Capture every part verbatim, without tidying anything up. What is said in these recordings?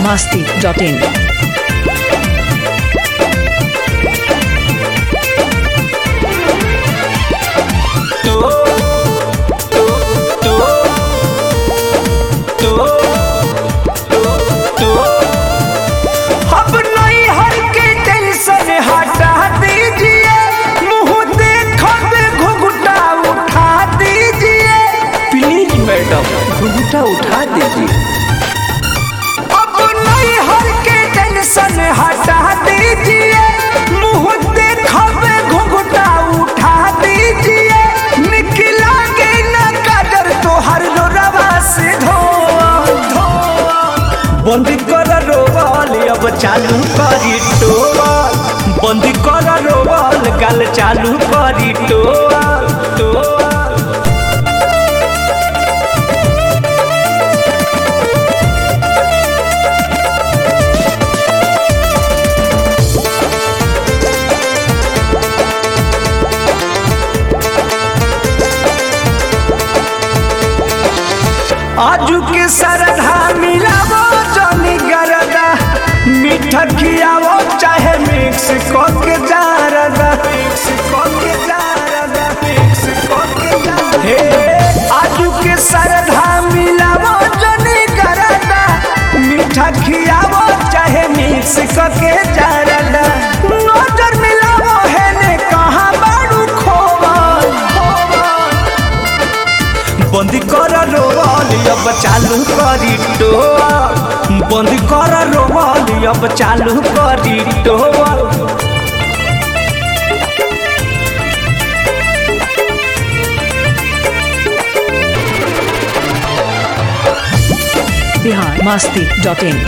masti dot in. घुघुटा उठा दीजिए। अब नहीं हर के टेंशन हटा दीजिए, मुँह देखबे घुघुटा उठा दीजिए। निकला के न काजर तो हर रोरवा से धो धो। बंद कर रोवाल अब चालू करी टोल, बंद कर रोवाल गाल चालू करी टोल टोल। आजू के सरधा मिलावो जनी गरदा, मीठा खियावो चाहे मिक्स करके जारदा, मिक्स करके जारदा, मिक्स करके जारदा। हे आजू के सरधा मिलावो जनी गरदा, मीठा खियावो चाहे मिक्स करके जारदा। नजर मिलावो है ने कहाँ बारू खोवा खोवा। बंद कर रोवाल अब चालू करी टोल, बंद कर रोवाल अब चालू करी टोल। Bihar masti dot in.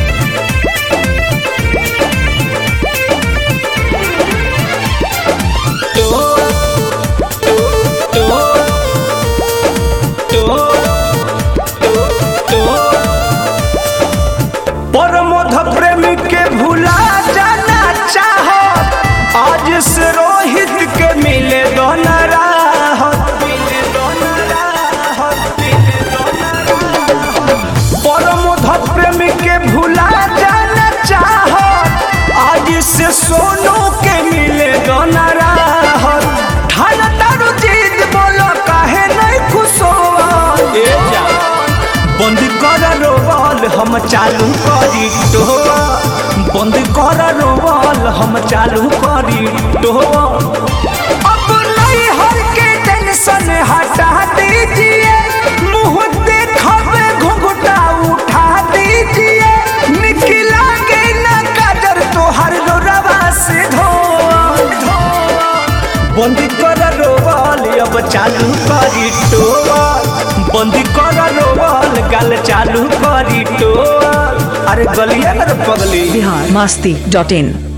परमोध प्रेमी के भुला जाना चाहो, आज से रोहित के मिले दोना राहत, मिले दोना राहत, मिले दोना राहत। परमोध प्रेमी के भुला जाना चाहो, आज से सोनू के मिले दोना राहत। ठाना तारू जीत बोलो काहे नहीं खुश हो। ए जा बंद कर रोवाल हम चालू करी टोल, बंद कर रोवाल हम चालू करी टोल। अब नहीं हर के टेंशन हटा दीजिए, मुँह देखबे घुघुटा उठा दीजिए। निकला के न काजर तो हर रोरवा से धो धो। बंद कर रोवाल अब चालू करी टोल, बंद कर रोवाल गाल चालू करी टोल। अरे गलिया कर पगली। Bihar masti dot in.